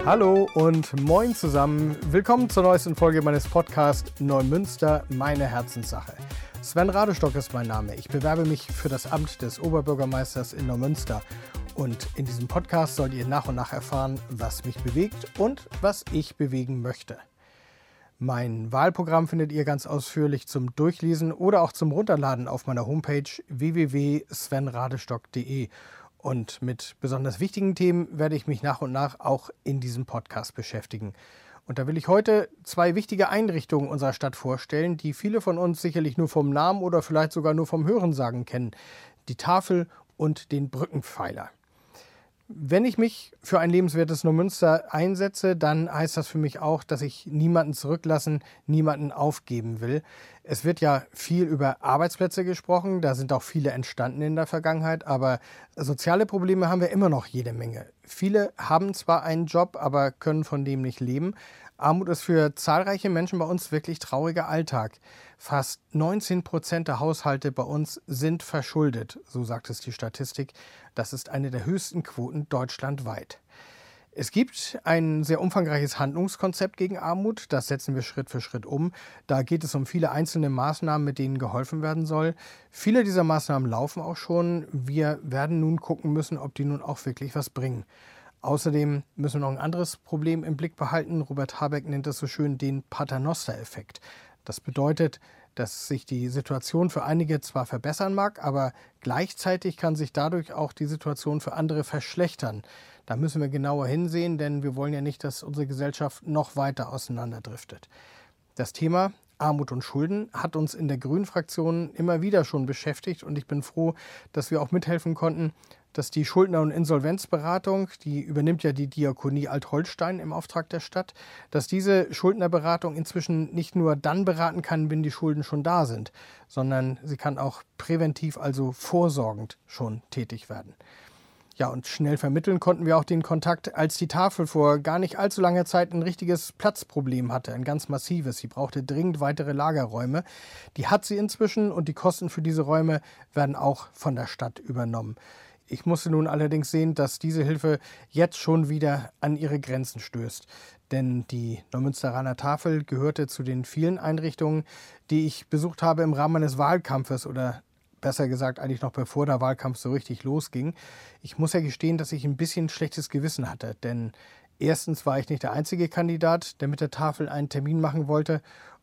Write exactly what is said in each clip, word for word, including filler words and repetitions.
Hallo und moin zusammen. Willkommen zur neuesten Folge meines Podcasts Neumünster, meine Herzenssache. Sven Radestock ist mein Name. Ich bewerbe mich für das Amt des Oberbürgermeisters in Neumünster. Und in diesem Podcast sollt ihr nach und nach erfahren, was mich bewegt und was ich bewegen möchte. Mein Wahlprogramm findet ihr ganz ausführlich zum Durchlesen oder auch zum Runterladen auf meiner Homepage w w w punkt sven radestock punkt de. Und mit besonders wichtigen Themen werde ich mich nach und nach auch in diesem Podcast beschäftigen. Und da will ich heute zwei wichtige Einrichtungen unserer Stadt vorstellen, die viele von uns sicherlich nur vom Namen oder vielleicht sogar nur vom Hörensagen kennen. Die Tafel und den Brückenpfeiler. Wenn ich mich für ein lebenswertes Neumünster einsetze, dann heißt das für mich auch, dass ich niemanden zurücklassen, niemanden aufgeben will. Es wird ja viel über Arbeitsplätze gesprochen, da sind auch viele entstanden in der Vergangenheit, aber soziale Probleme haben wir immer noch jede Menge. Viele haben zwar einen Job, aber können von dem nicht leben. Armut ist für zahlreiche Menschen bei uns wirklich trauriger Alltag. Fast neunzehn Prozent der Haushalte bei uns sind verschuldet, so sagt es die Statistik. Das ist eine der höchsten Quoten deutschlandweit. Es gibt ein sehr umfangreiches Handlungskonzept gegen Armut. Das setzen wir Schritt für Schritt um. Da geht es um viele einzelne Maßnahmen, mit denen geholfen werden soll. Viele dieser Maßnahmen laufen auch schon. Wir werden nun gucken müssen, ob die nun auch wirklich was bringen. Außerdem müssen wir noch ein anderes Problem im Blick behalten. Robert Habeck nennt das so schön den Paternoster-Effekt. Das bedeutet, dass sich die Situation für einige zwar verbessern mag, aber gleichzeitig kann sich dadurch auch die Situation für andere verschlechtern. Da müssen wir genauer hinsehen, denn wir wollen ja nicht, dass unsere Gesellschaft noch weiter auseinanderdriftet. Das Thema Armut und Schulden hat uns in der Grünen-Fraktion immer wieder schon beschäftigt und ich bin froh, dass wir auch mithelfen konnten, dass die Schuldner- und Insolvenzberatung, die übernimmt ja die Diakonie Alt-Holstein im Auftrag der Stadt, dass diese Schuldnerberatung inzwischen nicht nur dann beraten kann, wenn die Schulden schon da sind, sondern sie kann auch präventiv, also vorsorgend schon tätig werden. Ja, und schnell vermitteln konnten wir auch den Kontakt, als die Tafel vor gar nicht allzu langer Zeit ein richtiges Platzproblem hatte, ein ganz massives. Sie brauchte dringend weitere Lagerräume. Die hat sie inzwischen und die Kosten für diese Räume werden auch von der Stadt übernommen. Ich musste nun allerdings sehen, dass diese Hilfe jetzt schon wieder an ihre Grenzen stößt. Denn die Neumünsteraner Tafel gehörte zu den vielen Einrichtungen, die ich besucht habe im Rahmen meines Wahlkampfes oder besser gesagt eigentlich noch bevor der Wahlkampf so richtig losging. Ich muss ja gestehen, dass ich ein bisschen schlechtes Gewissen hatte, denn erstens war ich nicht der einzige Kandidat, der mit der Tafel einen Termin machen wollte.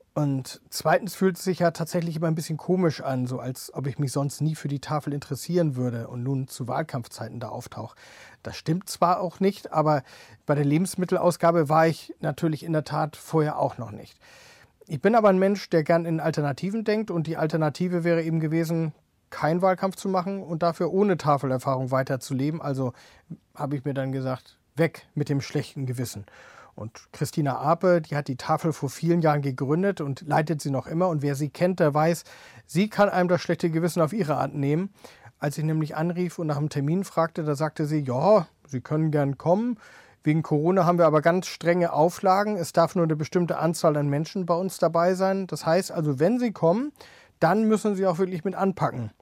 Und zweitens fühlt es sich ja tatsächlich immer ein bisschen komisch an, so als ob ich mich sonst nie für die Tafel interessieren würde und nun zu Wahlkampfzeiten da auftauche. Das stimmt zwar auch nicht, aber bei der Lebensmittelausgabe war ich natürlich in der Tat vorher auch noch nicht. Ich bin aber ein Mensch, der gern in Alternativen denkt und die Alternative wäre eben gewesen, keinen Wahlkampf zu machen und dafür ohne Tafelerfahrung weiterzuleben. Also habe ich mir dann gesagt, weg mit dem schlechten Gewissen. Und Christina Ape, die hat die Tafel vor vielen Jahren gegründet und leitet sie noch immer. Und wer sie kennt, der weiß, sie kann einem das schlechte Gewissen auf ihre Art nehmen. Als ich nämlich anrief und nach einem Termin fragte, da sagte sie, ja, Sie können gern kommen. Wegen Corona haben wir aber ganz strenge Auflagen. Es darf nur eine bestimmte Anzahl an Menschen bei uns dabei sein. Das heißt also, wenn Sie kommen, dann müssen Sie auch wirklich mit anpacken.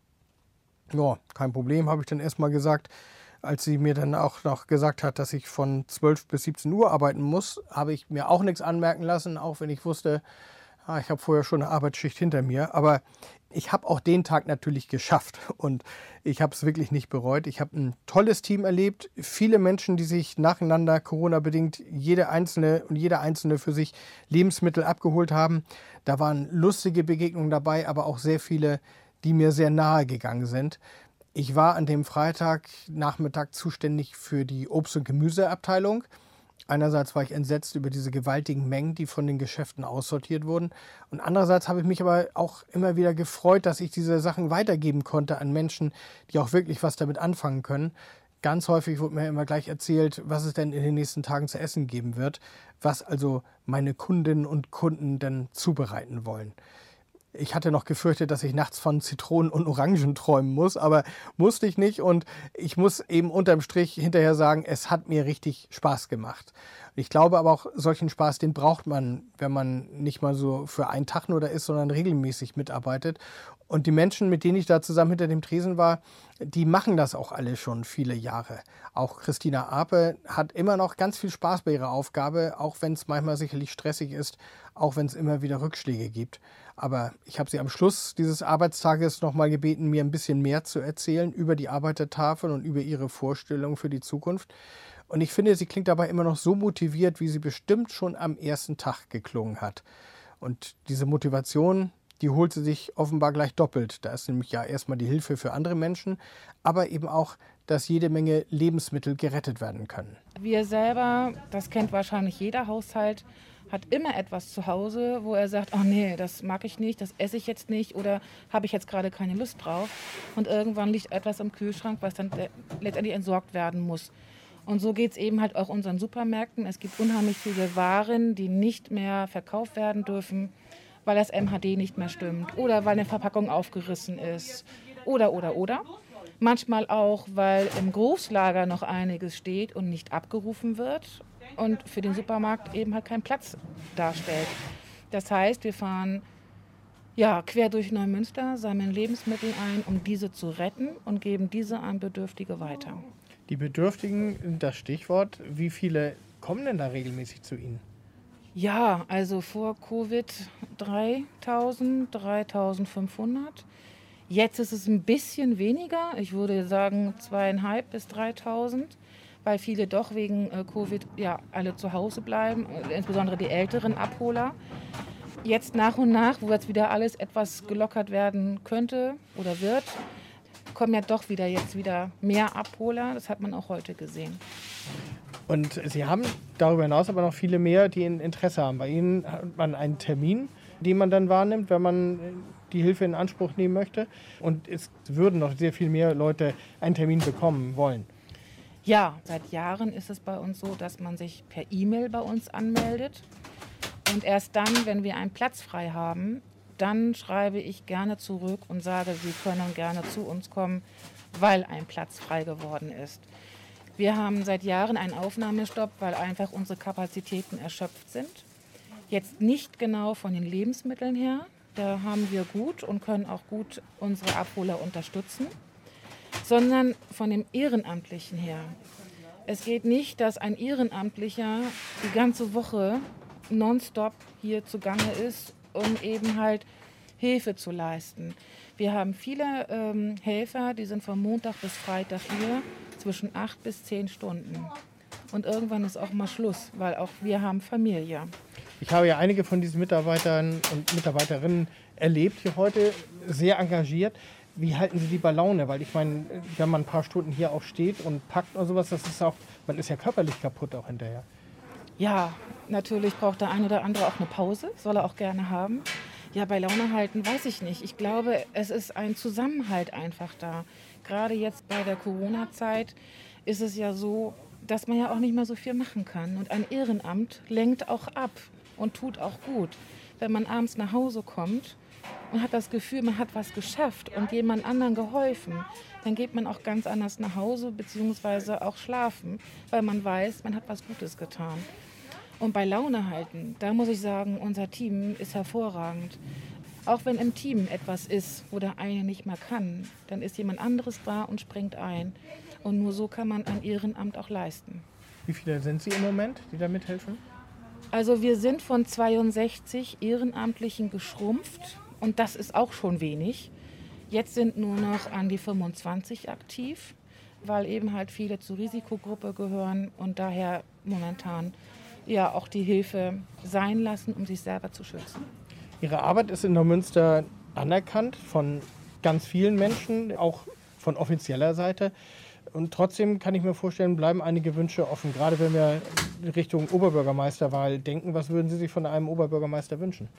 Ja, kein Problem, habe ich dann erstmal gesagt. Als sie mir dann auch noch gesagt hat, dass ich von zwölf bis siebzehn Uhr arbeiten muss, habe ich mir auch nichts anmerken lassen, auch wenn ich wusste, ich habe vorher schon eine Arbeitsschicht hinter mir. Aber ich habe auch den Tag natürlich geschafft und ich habe es wirklich nicht bereut. Ich habe ein tolles Team erlebt, viele Menschen, die sich nacheinander Corona-bedingt jede einzelne und jeder einzelne für sich Lebensmittel abgeholt haben. Da waren lustige Begegnungen dabei, aber auch sehr viele, die mir sehr nahe gegangen sind. Ich war an dem Freitagnachmittag zuständig für die Obst- und Gemüseabteilung. Einerseits war ich entsetzt über diese gewaltigen Mengen, die von den Geschäften aussortiert wurden. Und andererseits habe ich mich aber auch immer wieder gefreut, dass ich diese Sachen weitergeben konnte an Menschen, die auch wirklich was damit anfangen können. Ganz häufig wurde mir immer gleich erzählt, was es denn in den nächsten Tagen zu essen geben wird, was also meine Kundinnen und Kunden denn zubereiten wollen. Ich hatte noch gefürchtet, dass ich nachts von Zitronen und Orangen träumen muss, aber musste ich nicht. Und ich muss eben unterm Strich hinterher sagen, es hat mir richtig Spaß gemacht. Ich glaube aber auch, solchen Spaß, den braucht man, wenn man nicht mal so für einen Tag nur da ist, sondern regelmäßig mitarbeitet. Und die Menschen, mit denen ich da zusammen hinter dem Tresen war, die machen das auch alle schon viele Jahre. Auch Christina Ape hat immer noch ganz viel Spaß bei ihrer Aufgabe, auch wenn es manchmal sicherlich stressig ist, auch wenn es immer wieder Rückschläge gibt. Aber ich habe sie am Schluss dieses Arbeitstages noch mal gebeten, mir ein bisschen mehr zu erzählen über die Arbeitertafel und über ihre Vorstellungen für die Zukunft. Und ich finde, sie klingt dabei immer noch so motiviert, wie sie bestimmt schon am ersten Tag geklungen hat. Und diese Motivation, die holt sie sich offenbar gleich doppelt. Da ist nämlich ja erstmal die Hilfe für andere Menschen, aber eben auch, dass jede Menge Lebensmittel gerettet werden können. Wir selber, das kennt wahrscheinlich jeder Haushalt, hat immer etwas zu Hause, wo er sagt, oh nee, das mag ich nicht, das esse ich jetzt nicht oder habe ich jetzt gerade keine Lust drauf. Und irgendwann liegt etwas im Kühlschrank, was dann letztendlich entsorgt werden muss. Und so geht es eben halt auch unseren Supermärkten. Es gibt unheimlich viele Waren, die nicht mehr verkauft werden dürfen, weil das M H D nicht mehr stimmt oder weil eine Verpackung aufgerissen ist oder, oder, oder. Manchmal auch, weil im Großlager noch einiges steht und nicht abgerufen wird und für den Supermarkt eben halt keinen Platz darstellt. Das heißt, wir fahren ja, quer durch Neumünster, sammeln Lebensmittel ein, um diese zu retten und geben diese an Bedürftige weiter. Die Bedürftigen, das Stichwort, wie viele kommen denn da regelmäßig zu Ihnen? Ja, also vor Covid dreitausend, dreitausendfünfhundert. Jetzt ist es ein bisschen weniger. Ich würde sagen zweieinhalb bis dreitausend, weil viele doch wegen äh, Covid ja alle zu Hause bleiben, äh, insbesondere die älteren Abholer. Jetzt nach und nach, wo jetzt wieder alles etwas gelockert werden könnte oder wird, kommen ja doch wieder jetzt wieder mehr Abholer. Das hat man auch heute gesehen. Und Sie haben darüber hinaus aber noch viele mehr, die ein Interesse haben. Bei Ihnen hat man einen Termin, den man dann wahrnimmt, wenn man die Hilfe in Anspruch nehmen möchte. Und es würden noch sehr viel mehr Leute einen Termin bekommen wollen. Ja, seit Jahren ist es bei uns so, dass man sich per E-Mail bei uns anmeldet. Und erst dann, wenn wir einen Platz frei haben, dann schreibe ich gerne zurück und sage, Sie können gerne zu uns kommen, weil ein Platz frei geworden ist. Wir haben seit Jahren einen Aufnahmestopp, weil einfach unsere Kapazitäten erschöpft sind. Jetzt nicht genau von den Lebensmitteln her, da haben wir gut und können auch gut unsere Abholer unterstützen, sondern von dem Ehrenamtlichen her. Es geht nicht, dass ein Ehrenamtlicher die ganze Woche nonstop hier zugange ist, um eben halt Hilfe zu leisten. Wir haben viele ähm, Helfer, die sind von Montag bis Freitag hier, zwischen acht bis zehn Stunden. Und irgendwann ist auch mal Schluss, weil auch wir haben Familie. Ich habe ja einige von diesen Mitarbeitern und Mitarbeiterinnen erlebt hier heute, sehr engagiert. Wie halten Sie die bei Laune? Weil ich meine, wenn man ein paar Stunden hier auch steht und packt oder sowas, das ist auch, man ist ja körperlich kaputt auch hinterher. Ja, natürlich braucht der ein oder andere auch eine Pause, soll er auch gerne haben. Ja, bei Laune halten weiß ich nicht. Ich glaube, es ist ein Zusammenhalt einfach da. Gerade jetzt bei der Corona-Zeit ist es ja so, dass man ja auch nicht mehr so viel machen kann. Und ein Ehrenamt lenkt auch ab und tut auch gut. Wenn man abends nach Hause kommt und hat das Gefühl, man hat was geschafft und jemand anderen geholfen, dann geht man auch ganz anders nach Hause beziehungsweise auch schlafen, weil man weiß, man hat was Gutes getan. Und bei Laune halten, da muss ich sagen, unser Team ist hervorragend. Auch wenn im Team etwas ist, wo der eine nicht mehr kann, dann ist jemand anderes da und springt ein. Und nur so kann man ein Ehrenamt auch leisten. Wie viele sind Sie im Moment, die da mithelfen? Also wir sind von zweiundsechzig Ehrenamtlichen geschrumpft und das ist auch schon wenig. Jetzt sind nur noch an die fünfundzwanzig aktiv, weil eben halt viele zur Risikogruppe gehören und daher momentan ja auch die Hilfe sein lassen, um sich selber zu schützen. Ihre Arbeit ist in Neumünster anerkannt von ganz vielen Menschen, auch von offizieller Seite. Und trotzdem kann ich mir vorstellen, bleiben einige Wünsche offen. Gerade wenn wir Richtung Oberbürgermeisterwahl denken, was würden Sie sich von einem Oberbürgermeister wünschen?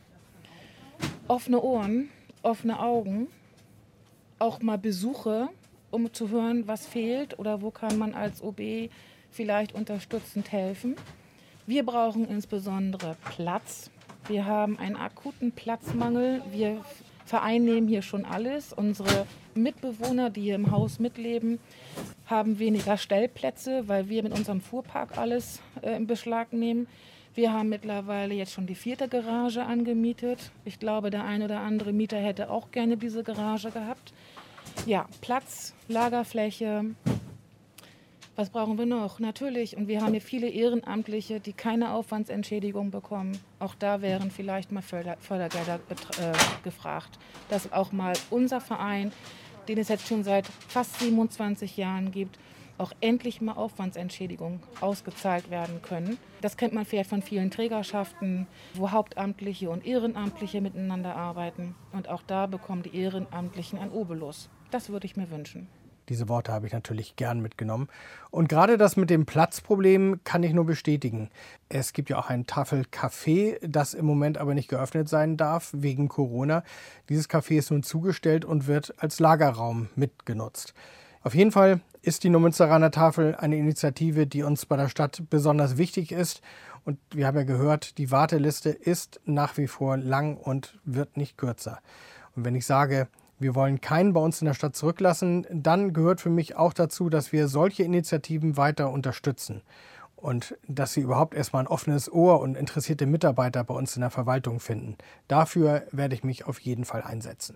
Offene Ohren, offene Augen, auch mal Besuche, um zu hören, was fehlt oder wo kann man als O B vielleicht unterstützend helfen. Wir brauchen insbesondere Platz. Wir haben einen akuten Platzmangel. Wir vereinnehmen hier schon alles. Unsere Mitbewohner, die hier im Haus mitleben, haben weniger Stellplätze, weil wir mit unserem Fuhrpark alles äh, in Beschlag nehmen. Wir haben mittlerweile jetzt schon die vierte Garage angemietet. Ich glaube, der ein oder andere Mieter hätte auch gerne diese Garage gehabt. Ja, Platz, Lagerfläche. Was brauchen wir noch? Natürlich. Und wir haben hier viele Ehrenamtliche, die keine Aufwandsentschädigung bekommen. Auch da wären vielleicht mal Förder- Fördergelder äh, gefragt. Dass auch mal unser Verein, den es jetzt schon seit fast siebenundzwanzig Jahren gibt, auch endlich mal Aufwandsentschädigungen ausgezahlt werden können. Das kennt man vielleicht von vielen Trägerschaften, wo Hauptamtliche und Ehrenamtliche miteinander arbeiten. Und auch da bekommen die Ehrenamtlichen ein Obolus. Das würde ich mir wünschen. Diese Worte habe ich natürlich gern mitgenommen. Und gerade das mit dem Platzproblem kann ich nur bestätigen. Es gibt ja auch ein Tafelcafé, das im Moment aber nicht geöffnet sein darf wegen Corona. Dieses Café ist nun zugestellt und wird als Lagerraum mitgenutzt. Auf jeden Fall ist die Neumünsteraner Tafel eine Initiative, die uns bei der Stadt besonders wichtig ist. Und wir haben ja gehört, die Warteliste ist nach wie vor lang und wird nicht kürzer. Und wenn ich sage, wir wollen keinen bei uns in der Stadt zurücklassen, dann gehört für mich auch dazu, dass wir solche Initiativen weiter unterstützen. Und dass sie überhaupt erstmal ein offenes Ohr und interessierte Mitarbeiter bei uns in der Verwaltung finden. Dafür werde ich mich auf jeden Fall einsetzen.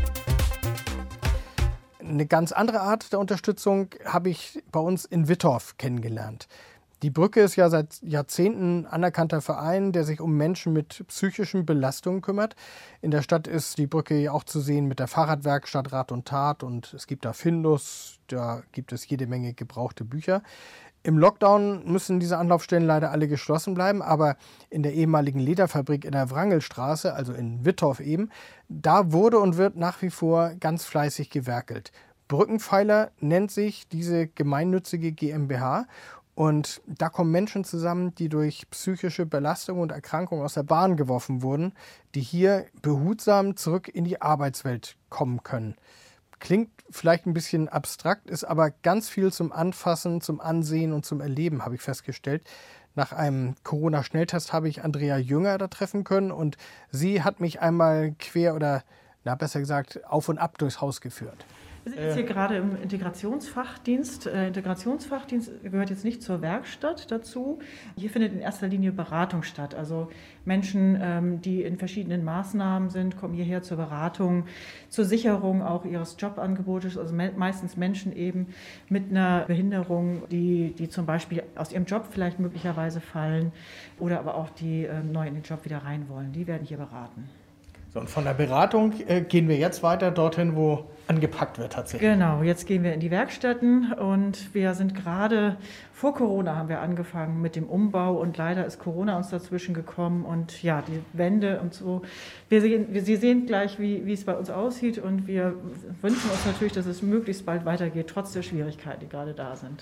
Eine ganz andere Art der Unterstützung habe ich bei uns in Wittorf kennengelernt. Die Brücke ist ja seit Jahrzehnten anerkannter Verein, der sich um Menschen mit psychischen Belastungen kümmert. In der Stadt ist die Brücke ja auch zu sehen mit der Fahrradwerkstatt Rat und Tat und es gibt da Findus, da gibt es jede Menge gebrauchte Bücher. Im Lockdown müssen diese Anlaufstellen leider alle geschlossen bleiben, aber in der ehemaligen Lederfabrik in der Wrangelstraße, also in Wittorf eben, da wurde und wird nach wie vor ganz fleißig gewerkelt. Brückenpfeiler nennt sich diese gemeinnützige GmbH und da kommen Menschen zusammen, die durch psychische Belastung und Erkrankung aus der Bahn geworfen wurden, die hier behutsam zurück in die Arbeitswelt kommen können. Klingt vielleicht ein bisschen abstrakt, ist aber ganz viel zum Anfassen, zum Ansehen und zum Erleben, habe ich festgestellt. Nach einem Corona-Schnelltest habe ich Andrea Jünger da treffen können und sie hat mich einmal quer oder, na besser gesagt, auf und ab durchs Haus geführt. Wir sind jetzt hier gerade im Integrationsfachdienst. Äh, Integrationsfachdienst gehört jetzt nicht zur Werkstatt dazu. Hier findet in erster Linie Beratung statt. Also Menschen, ähm, die in verschiedenen Maßnahmen sind, kommen hierher zur Beratung, zur Sicherung auch ihres Jobangebotes. Also me- meistens Menschen eben mit einer Behinderung, die, die zum Beispiel aus ihrem Job vielleicht möglicherweise fallen oder aber auch die äh, neu in den Job wieder rein wollen. Die werden hier beraten. So, und von der Beratung äh, gehen wir jetzt weiter dorthin, wo angepackt wird tatsächlich. Genau, jetzt gehen wir in die Werkstätten und wir sind gerade, vor Corona haben wir angefangen mit dem Umbau und leider ist Corona uns dazwischen gekommen und ja, die Wände und so. Wir sehen, wir, Sie sehen gleich, wie, wie es bei uns aussieht und wir wünschen uns natürlich, dass es möglichst bald weitergeht, trotz der Schwierigkeiten, die gerade da sind.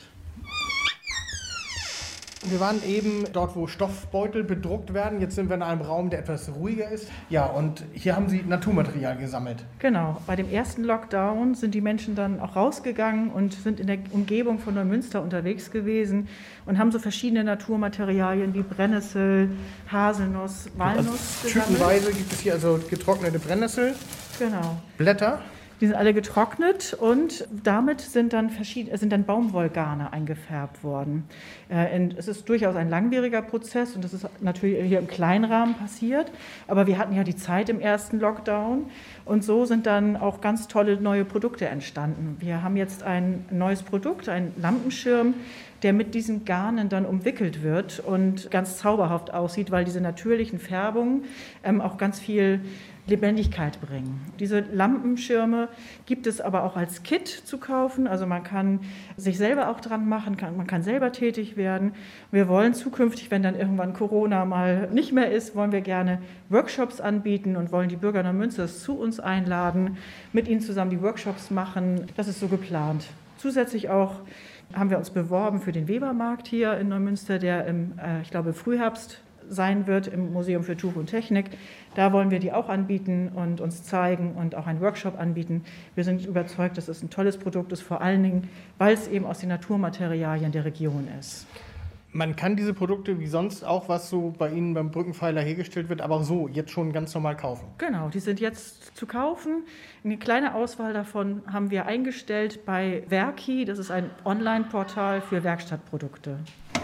Wir waren eben dort, wo Stoffbeutel bedruckt werden. Jetzt sind wir in einem Raum, der etwas ruhiger ist. Ja, und hier haben Sie Naturmaterial gesammelt. Genau. Bei dem ersten Lockdown sind die Menschen dann auch rausgegangen und sind in der Umgebung von Neumünster unterwegs gewesen und haben so verschiedene Naturmaterialien wie Brennnessel, Haselnuss, Walnuss Also, gesammelt. typenweise gibt es hier also getrocknete Brennnessel, Genau. Blätter. Die sind alle getrocknet und damit sind dann, verschiedene, sind dann Baumwollgarne eingefärbt worden. Äh, es ist durchaus ein langwieriger Prozess und das ist natürlich hier im Kleinrahmen passiert. Aber wir hatten ja die Zeit im ersten Lockdown und so sind dann auch ganz tolle neue Produkte entstanden. Wir haben jetzt ein neues Produkt, einen Lampenschirm, der mit diesen Garnen dann umwickelt wird und ganz zauberhaft aussieht, weil diese natürlichen Färbungen ähm, auch ganz viel Lebendigkeit bringen. Diese Lampenschirme gibt es aber auch als Kit zu kaufen. Also man kann sich selber auch dran machen, kann, man kann selber tätig werden. Wir wollen zukünftig, wenn dann irgendwann Corona mal nicht mehr ist, wollen wir gerne Workshops anbieten und wollen die Bürger Neumünsters zu uns einladen, mit ihnen zusammen die Workshops machen. Das ist so geplant. Zusätzlich auch haben wir uns beworben für den Webermarkt hier in Neumünster, der im, äh, ich glaube, Frühherbst sein wird im Museum für Tuch und Technik. Da wollen wir die auch anbieten und uns zeigen und auch einen Workshop anbieten. Wir sind überzeugt, dass es ein tolles Produkt ist, vor allen Dingen, weil es eben aus den Naturmaterialien der Region ist. Man kann diese Produkte wie sonst auch, was so bei Ihnen beim Brückenpfeiler hergestellt wird, aber auch so jetzt schon ganz normal kaufen. Genau, die sind jetzt zu kaufen. Eine kleine Auswahl davon haben wir eingestellt bei Werki. Das ist ein Online-Portal für Werkstattprodukte.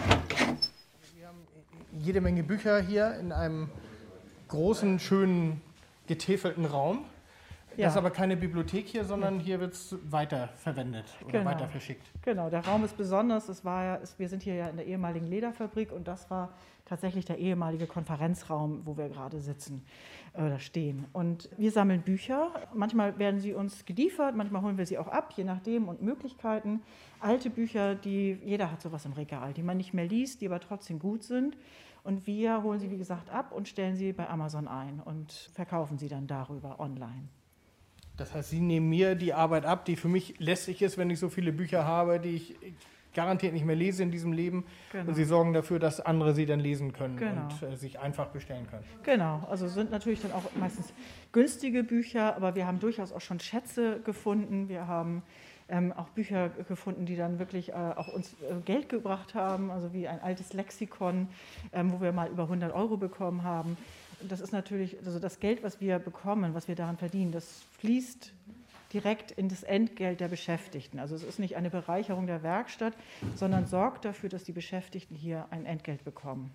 Wir haben jede Menge Bücher hier in einem großen, schönen, getäfelten Raum. Ja. Das ist aber keine Bibliothek hier, sondern hier wird es weiterverwendet oder genau. weiter verschickt. Genau, der Raum ist besonders. Es war ja, es, wir sind hier ja in der ehemaligen Lederfabrik und das war tatsächlich der ehemalige Konferenzraum, wo wir gerade sitzen oder stehen. Und wir sammeln Bücher. Manchmal werden sie uns geliefert, manchmal holen wir sie auch ab, je nachdem und Möglichkeiten. Alte Bücher, die jeder hat sowas im Regal, die man nicht mehr liest, die aber trotzdem gut sind. Und wir holen sie, wie gesagt, ab und stellen sie bei Amazon ein und verkaufen sie dann darüber online. Das heißt, Sie nehmen mir die Arbeit ab, die für mich lästig ist, wenn ich so viele Bücher habe, die ich garantiert nicht mehr lese in diesem Leben. Genau. Und Sie sorgen dafür, dass andere sie dann lesen können genau. und äh, sich einfach bestellen können. Genau, also sind natürlich dann auch meistens günstige Bücher, aber wir haben durchaus auch schon Schätze gefunden. Wir haben ähm, auch Bücher gefunden, die dann wirklich äh, auch uns äh, Geld gebracht haben, also wie ein altes Lexikon, ähm, wo wir mal über hundert Euro bekommen haben. Das ist natürlich, also das Geld, was wir bekommen, was wir daran verdienen, das fließt direkt in das Entgelt der Beschäftigten. Also es ist nicht eine Bereicherung der Werkstatt, sondern sorgt dafür, dass die Beschäftigten hier ein Entgelt bekommen.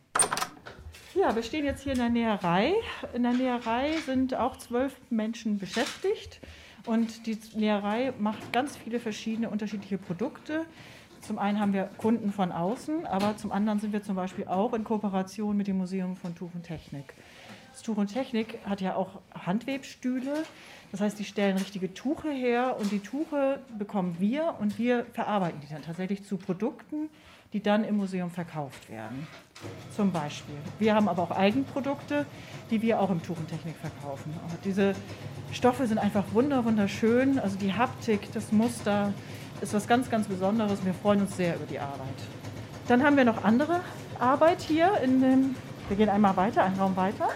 Ja, wir stehen jetzt hier in der Näherei. In der Näherei sind auch zwölf Menschen beschäftigt und die Näherei macht ganz viele verschiedene unterschiedliche Produkte. Zum einen haben wir Kunden von außen, aber zum anderen sind wir zum Beispiel auch in Kooperation mit dem Museum von Tuch und Technik. Das Tuch und Technik hat ja auch Handwebstühle, das heißt, die stellen richtige Tuche her und die Tuche bekommen wir und wir verarbeiten die dann tatsächlich zu Produkten, die dann im Museum verkauft werden. Zum Beispiel. Wir haben aber auch Eigenprodukte, die wir auch im Tuch und Technik verkaufen. Aber diese Stoffe sind einfach wunder, wunderschön, also die Haptik, das Muster ist was ganz, ganz Besonderes. Wir freuen uns sehr über die Arbeit. Dann haben wir noch andere Arbeit hier. In dem, wir gehen einmal weiter, einen Raum weiter.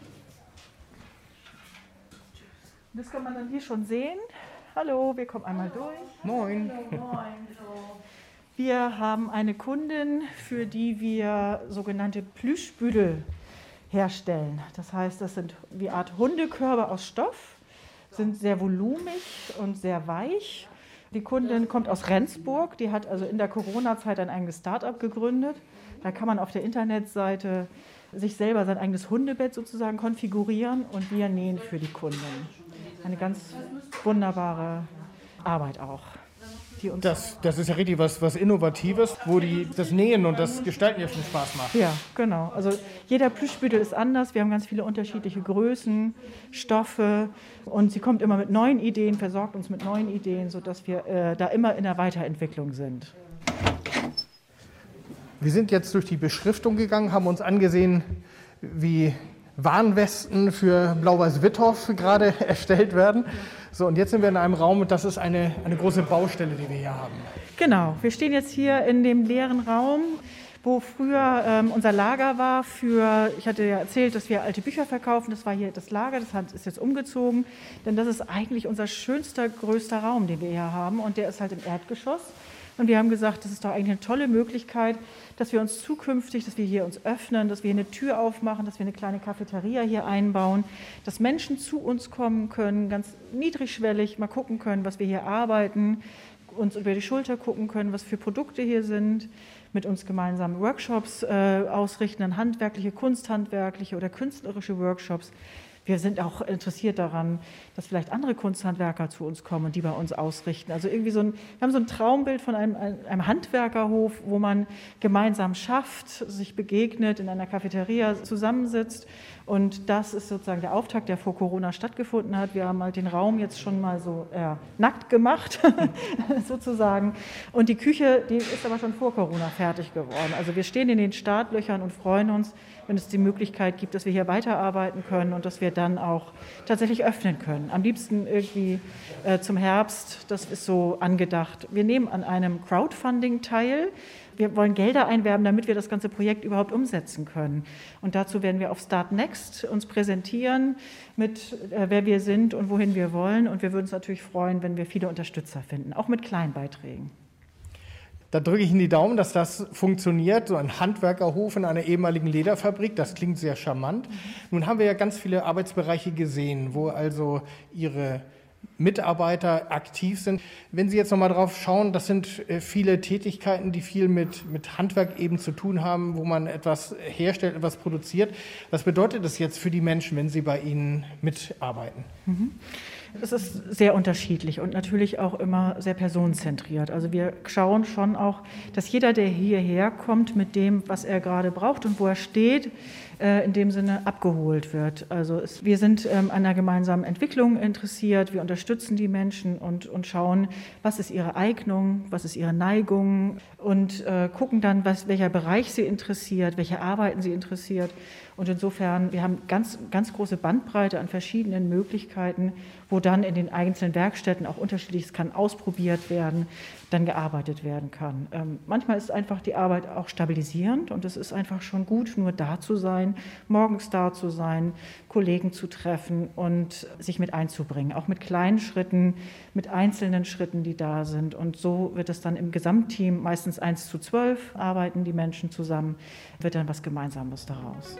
Das kann man dann hier schon sehen. Hallo, wir kommen einmal durch. Moin. Hallo, moin. Wir haben eine Kundin, für die wir sogenannte Plüschbüdel herstellen. Das heißt, das sind wie eine Art Hundekörbe aus Stoff, sind sehr volumig und sehr weich. Die Kundin kommt aus Rendsburg, die hat also in der Corona-Zeit ein eigenes Start-up gegründet. Da kann man auf der Internetseite sich selber sein eigenes Hundebett sozusagen konfigurieren und wir nähen für die Kundin. Eine ganz wunderbare Arbeit auch. Die uns das, das ist ja richtig was, was Innovatives, wo die, das Nähen und das Gestalten ja schon Spaß macht. Ja, genau. Also jeder Plüschbüdel ist anders. Wir haben ganz viele unterschiedliche Größen, Stoffe und sie kommt immer mit neuen Ideen, versorgt uns mit neuen Ideen, sodass wir äh, da immer in der Weiterentwicklung sind. Wir sind jetzt durch die Beschriftung gegangen, haben uns angesehen, wie Warnwesten für Blau-Weiß-Wittorf gerade erstellt werden. So, und jetzt sind wir in einem Raum und das ist eine, eine große Baustelle, die wir hier haben. Genau, wir stehen jetzt hier in dem leeren Raum, wo früher ähm, unser Lager war für, ich hatte ja erzählt, dass wir alte Bücher verkaufen, das war hier das Lager, das ist jetzt umgezogen, denn das ist eigentlich unser schönster, größter Raum, den wir hier haben und der ist halt im Erdgeschoss. Und wir haben gesagt, das ist doch eigentlich eine tolle Möglichkeit, dass wir uns zukünftig, dass wir hier uns öffnen, dass wir hier eine Tür aufmachen, dass wir eine kleine Cafeteria hier einbauen, dass Menschen zu uns kommen können, ganz niedrigschwellig mal gucken können, was wir hier arbeiten, uns über die Schulter gucken können, was für Produkte hier sind, mit uns gemeinsam Workshops äh, ausrichten, handwerkliche, kunsthandwerkliche oder künstlerische Workshops. Wir sind auch interessiert daran, dass vielleicht andere Kunsthandwerker zu uns kommen und die bei uns ausrichten. Also irgendwie so ein, wir haben so ein Traumbild von einem, einem Handwerkerhof, wo man gemeinsam schafft, sich begegnet, in einer Cafeteria zusammensitzt. Und das ist sozusagen der Auftakt, der vor Corona stattgefunden hat. Wir haben halt den Raum jetzt schon mal so äh, nackt gemacht, sozusagen. Und die Küche, die ist aber schon vor Corona fertig geworden. Also wir stehen in den Startlöchern und freuen uns, wenn es die Möglichkeit gibt, dass wir hier weiterarbeiten können und dass wir dann auch tatsächlich öffnen können. Am liebsten irgendwie äh, zum Herbst, das ist so angedacht. Wir nehmen an einem Crowdfunding teil. Wir wollen Gelder einwerben, damit wir das ganze Projekt überhaupt umsetzen können. Und dazu werden wir auf Start Next uns präsentieren, mit äh, wer wir sind und wohin wir wollen. Und wir würden uns natürlich freuen, wenn wir viele Unterstützer finden, auch mit kleinen Beiträgen. Da drücke ich in die Daumen, dass das funktioniert. So ein Handwerkerhof in einer ehemaligen Lederfabrik, das klingt sehr charmant. Mhm. Nun haben wir ja ganz viele Arbeitsbereiche gesehen, wo also Ihre Mitarbeiter aktiv sind. Wenn Sie jetzt nochmal drauf schauen, das sind viele Tätigkeiten, die viel mit, mit Handwerk eben zu tun haben, wo man etwas herstellt, etwas produziert. Was bedeutet das jetzt für die Menschen, wenn sie bei Ihnen mitarbeiten? Mhm. Es ist sehr unterschiedlich und natürlich auch immer sehr personenzentriert. Also wir schauen schon auch, dass jeder, der hierher kommt, mit dem, was er gerade braucht und wo er steht, in dem Sinne abgeholt wird. Also es, wir sind ähm, an einer gemeinsamen Entwicklung interessiert, wir unterstützen die Menschen und, und schauen, was ist ihre Eignung, was ist ihre Neigung und äh, gucken dann, was, welcher Bereich sie interessiert, welche Arbeiten sie interessiert. Und insofern, wir haben ganz, ganz große Bandbreite an verschiedenen Möglichkeiten, wo dann in den einzelnen Werkstätten auch unterschiedliches kann ausprobiert werden, dann gearbeitet werden kann. Ähm, manchmal ist einfach die Arbeit auch stabilisierend und es ist einfach schon gut, nur da zu sein, morgens da zu sein, Kollegen zu treffen und sich mit einzubringen, auch mit kleinen Schritten, mit einzelnen Schritten, die da sind. Und so wird es dann im Gesamtteam, meistens eins zu zwölf, arbeiten die Menschen zusammen, wird dann was Gemeinsames daraus.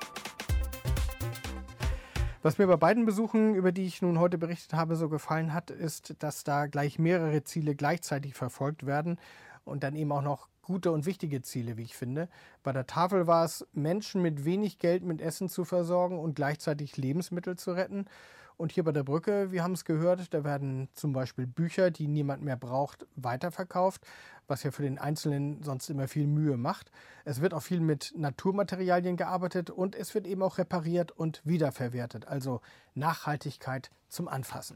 Was mir bei beiden Besuchen, über die ich nun heute berichtet habe, so gefallen hat, ist, dass da gleich mehrere Ziele gleichzeitig verfolgt werden und dann eben auch noch gute und wichtige Ziele, wie ich finde. Bei der Tafel war es, Menschen mit wenig Geld mit Essen zu versorgen und gleichzeitig Lebensmittel zu retten. Und hier bei der Brücke, wir haben es gehört, da werden zum Beispiel Bücher, die niemand mehr braucht, weiterverkauft, was ja für den Einzelnen sonst immer viel Mühe macht. Es wird auch viel mit Naturmaterialien gearbeitet und es wird eben auch repariert und wiederverwertet, also Nachhaltigkeit zum Anfassen.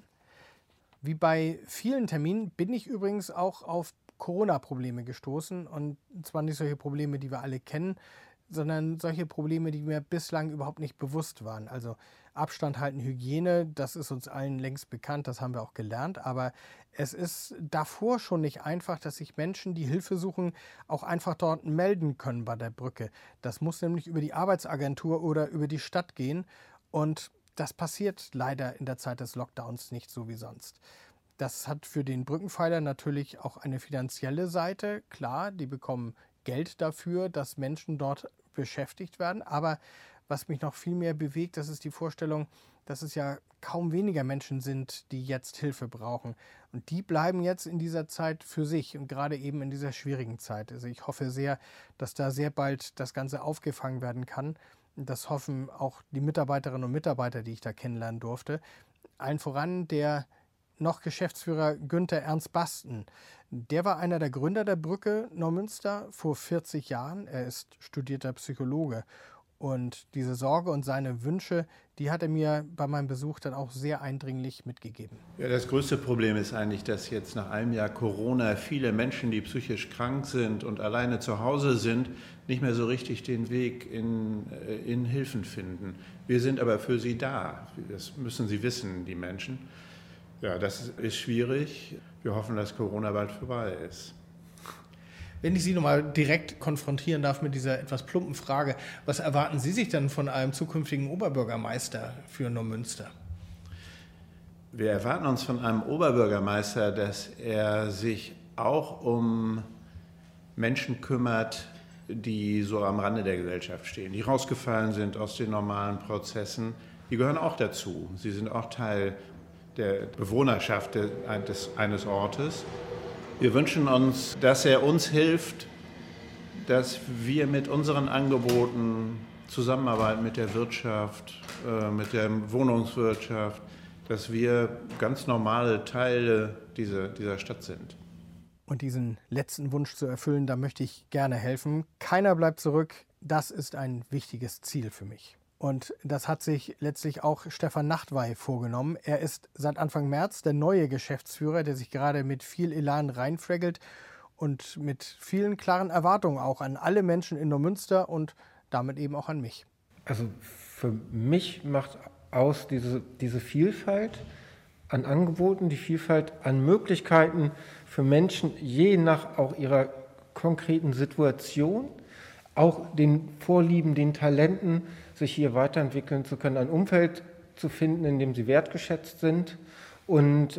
Wie bei vielen Terminen bin ich übrigens auch auf Corona-Probleme gestoßen und zwar nicht solche Probleme, die wir alle kennen, sondern solche Probleme, die mir bislang überhaupt nicht bewusst waren. Also Abstand halten, Hygiene, das ist uns allen längst bekannt, das haben wir auch gelernt, aber es ist davor schon nicht einfach, dass sich Menschen, die Hilfe suchen, auch einfach dort melden können bei der Brücke. Das muss nämlich über die Arbeitsagentur oder über die Stadt gehen und das passiert leider in der Zeit des Lockdowns nicht so wie sonst. Das hat für den Brückenpfeiler natürlich auch eine finanzielle Seite. Klar, die bekommen Geld dafür, dass Menschen dort beschäftigt werden. Aber was mich noch viel mehr bewegt, das ist die Vorstellung, dass es ja kaum weniger Menschen sind, die jetzt Hilfe brauchen. Und die bleiben jetzt in dieser Zeit für sich und gerade eben in dieser schwierigen Zeit. Also ich hoffe sehr, dass da sehr bald das Ganze aufgefangen werden kann. Das hoffen auch die Mitarbeiterinnen und Mitarbeiter, die ich da kennenlernen durfte. Allen voran der noch Geschäftsführer Günther Ernst Basten. Der war einer der Gründer der Brücke Neumünster vor vierzig Jahren. Er ist studierter Psychologe. Und diese Sorge und seine Wünsche, die hat er mir bei meinem Besuch dann auch sehr eindringlich mitgegeben. Ja, das größte Problem ist eigentlich, dass jetzt nach einem Jahr Corona viele Menschen, die psychisch krank sind und alleine zu Hause sind, nicht mehr so richtig den Weg in, in Hilfen finden. Wir sind aber für sie da. Das müssen sie wissen, die Menschen. Ja, das ist schwierig. Wir hoffen, dass Corona bald vorbei ist. Wenn ich Sie nochmal direkt konfrontieren darf mit dieser etwas plumpen Frage, was erwarten Sie sich denn von einem zukünftigen Oberbürgermeister für Neumünster? Wir erwarten uns von einem Oberbürgermeister, dass er sich auch um Menschen kümmert, die so am Rande der Gesellschaft stehen, die rausgefallen sind aus den normalen Prozessen. Die gehören auch dazu. Sie sind auch Teil der Bewohnerschaft des, eines Ortes. Wir wünschen uns, dass er uns hilft, dass wir mit unseren Angeboten zusammenarbeiten mit der Wirtschaft, äh, mit der Wohnungswirtschaft, dass wir ganz normale Teile dieser, dieser Stadt sind. Und diesen letzten Wunsch zu erfüllen, da möchte ich gerne helfen. Keiner bleibt zurück. Das ist ein wichtiges Ziel für mich. Und das hat sich letztlich auch Stefan Nachtwey vorgenommen. Er ist seit Anfang März der neue Geschäftsführer, der sich gerade mit viel Elan reinfrägelt und mit vielen klaren Erwartungen auch an alle Menschen in Neumünster und damit eben auch an mich. Also für mich macht aus diese, diese Vielfalt an Angeboten, die Vielfalt an Möglichkeiten für Menschen, je nach auch ihrer konkreten Situation, auch den Vorlieben, den Talenten, sich hier weiterentwickeln zu können, ein Umfeld zu finden, in dem sie wertgeschätzt sind. Und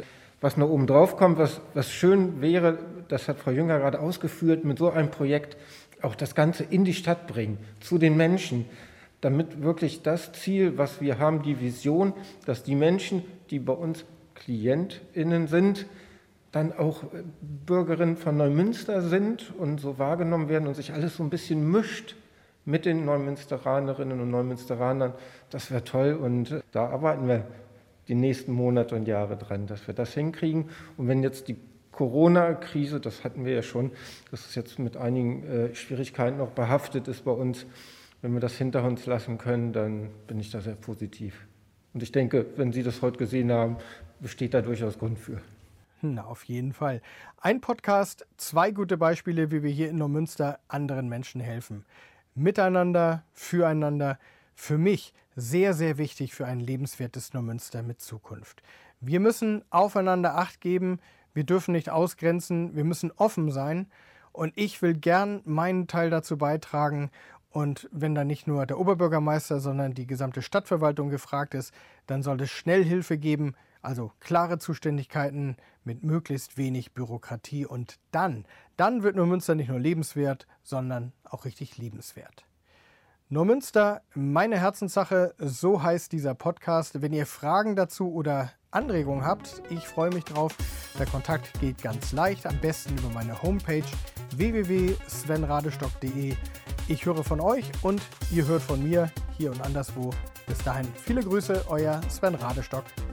was noch oben drauf kommt, was, was schön wäre, das hat Frau Jünger gerade ausgeführt, mit so einem Projekt auch das Ganze in die Stadt bringen, zu den Menschen, damit wirklich das Ziel, was wir haben, die Vision, dass die Menschen, die bei uns KlientInnen sind, dann auch Bürgerinnen von Neumünster sind und so wahrgenommen werden und sich alles so ein bisschen mischt mit den Neumünsteranerinnen und Neumünsteranern. Das wäre toll und da arbeiten wir die nächsten Monate und Jahre dran, dass wir das hinkriegen. Und wenn jetzt die Corona-Krise, das hatten wir ja schon, dass es jetzt mit einigen äh, Schwierigkeiten noch behaftet ist bei uns, wenn wir das hinter uns lassen können, dann bin ich da sehr positiv. Und ich denke, wenn Sie das heute gesehen haben, besteht da durchaus Grund für. Na, auf jeden Fall. Ein Podcast, zwei gute Beispiele, wie wir hier in Neumünster anderen Menschen helfen. Miteinander, füreinander, für mich sehr, sehr wichtig für ein lebenswertes Neumünster mit Zukunft. Wir müssen aufeinander Acht geben, wir dürfen nicht ausgrenzen, wir müssen offen sein und ich will gern meinen Teil dazu beitragen. Und wenn da nicht nur der Oberbürgermeister, sondern die gesamte Stadtverwaltung gefragt ist, dann soll es schnell Hilfe geben, also klare Zuständigkeiten mit möglichst wenig Bürokratie. Und dann, dann wird Neumünster nicht nur lebenswert, sondern auch richtig liebenswert. Neumünster, meine Herzenssache, so heißt dieser Podcast. Wenn ihr Fragen dazu oder Anregungen habt, ich freue mich drauf. Der Kontakt geht ganz leicht, am besten über meine Homepage w w w punkt sven radestock punkt de. Ich höre von euch und ihr hört von mir hier und anderswo. Bis dahin viele Grüße, euer Sven Radestock.